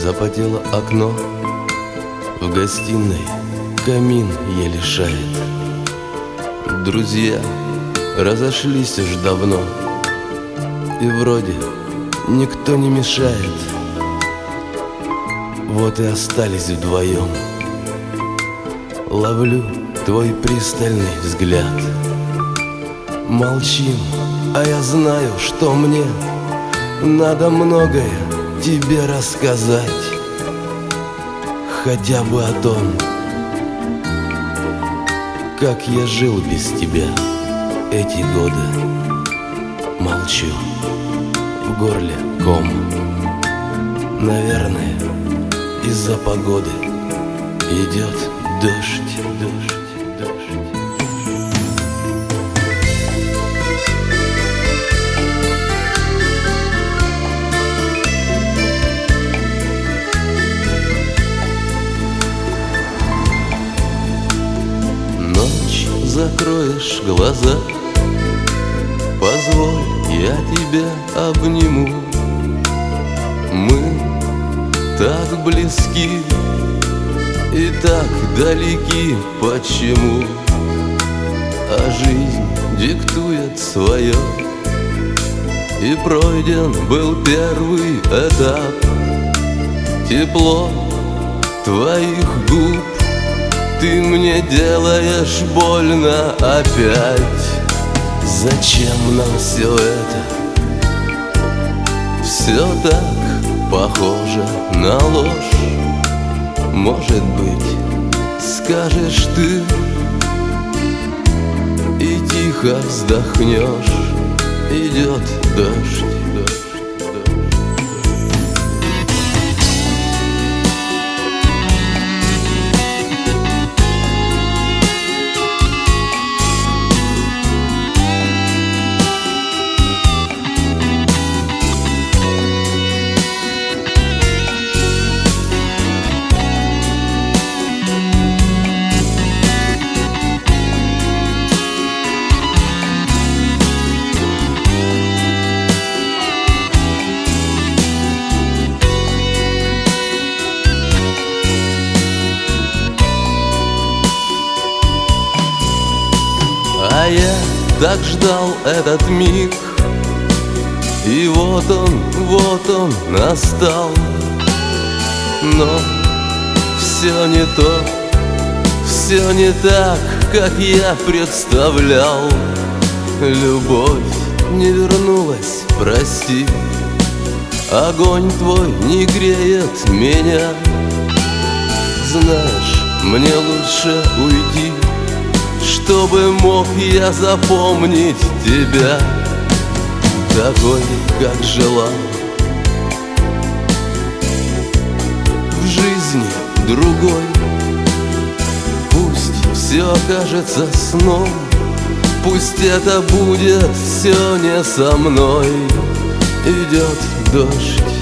Запотело окно, в гостиной камин еле шает. Друзья разошлись уж давно, и вроде никто не мешает. Вот и остались вдвоем. Ловлю твой пристальный взгляд. Молчим, а я знаю, что мне надо многое тебе рассказать. Хотя бы о том, как я жил без тебя эти годы. Молчу, в горле ком. Наверное, из-за погоды идет дождь, дождь, дождь. Ночь, закроешь глаза, позволь, я тебя обниму. Мы так близки и так далеки, почему? А жизнь диктует свое, и пройден был первый этап. Тепло твоих губ, ты мне делаешь больно опять. Зачем нам все это? Все так похоже на ложь. Может быть, скажешь ты и тихо вздохнешь. Идет дождь, дождь. А я так ждал этот миг, и вот он настал. Но все не то, все не так, как я представлял. Любовь не вернулась, прости. Огонь твой не греет меня. Знаешь, мне лучше уйти, чтобы мог я запомнить тебя такой, как желал. В жизни другой пусть все окажется сном, пусть это будет все не со мной. Идет дождь,